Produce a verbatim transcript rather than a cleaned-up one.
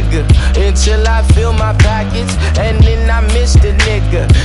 nigga until I fill my pockets, and then I miss the nigga.